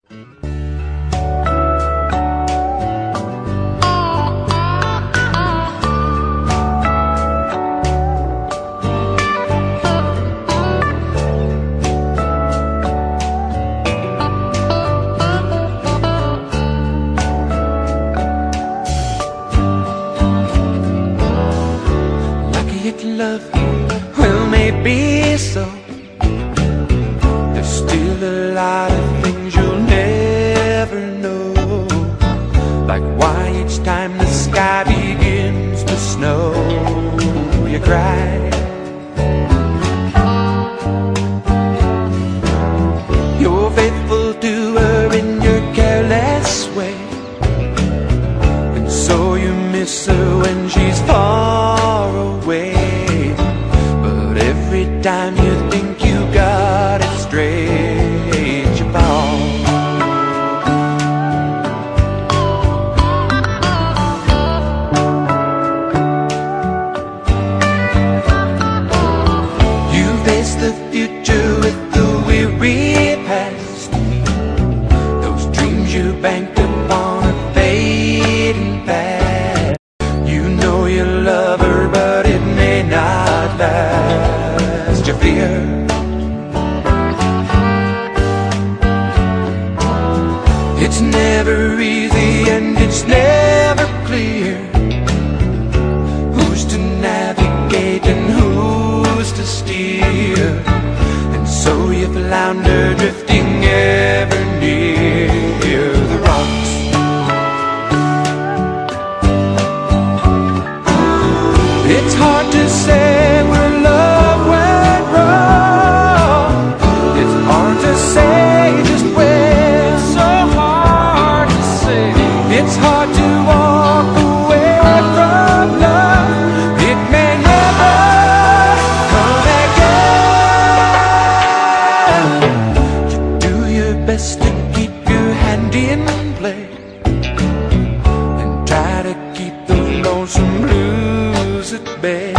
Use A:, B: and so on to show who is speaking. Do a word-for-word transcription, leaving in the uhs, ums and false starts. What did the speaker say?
A: Love, well, maybe so. There's still a lot of things you'll never know, like why each time the sky begins to snow, you cry. You're faithful to her in your careless way, and so you miss her when she's far away. Every time you think you got it straight, you fall. You face the future with the weary past. Those dreams you banked upon are fading fast. You know you love her, but it may not last. You fear it's never easy and it's never clear who's to navigate and who's to steer, and so you flounder, drifting ever near the rocks. It's hard to say where love went wrong. It's hard to say just where. So hard to say. It's hard to walk away from love. It may never come again. You do your best to keep your hand in play, and try to keep the lonesome blues at bay.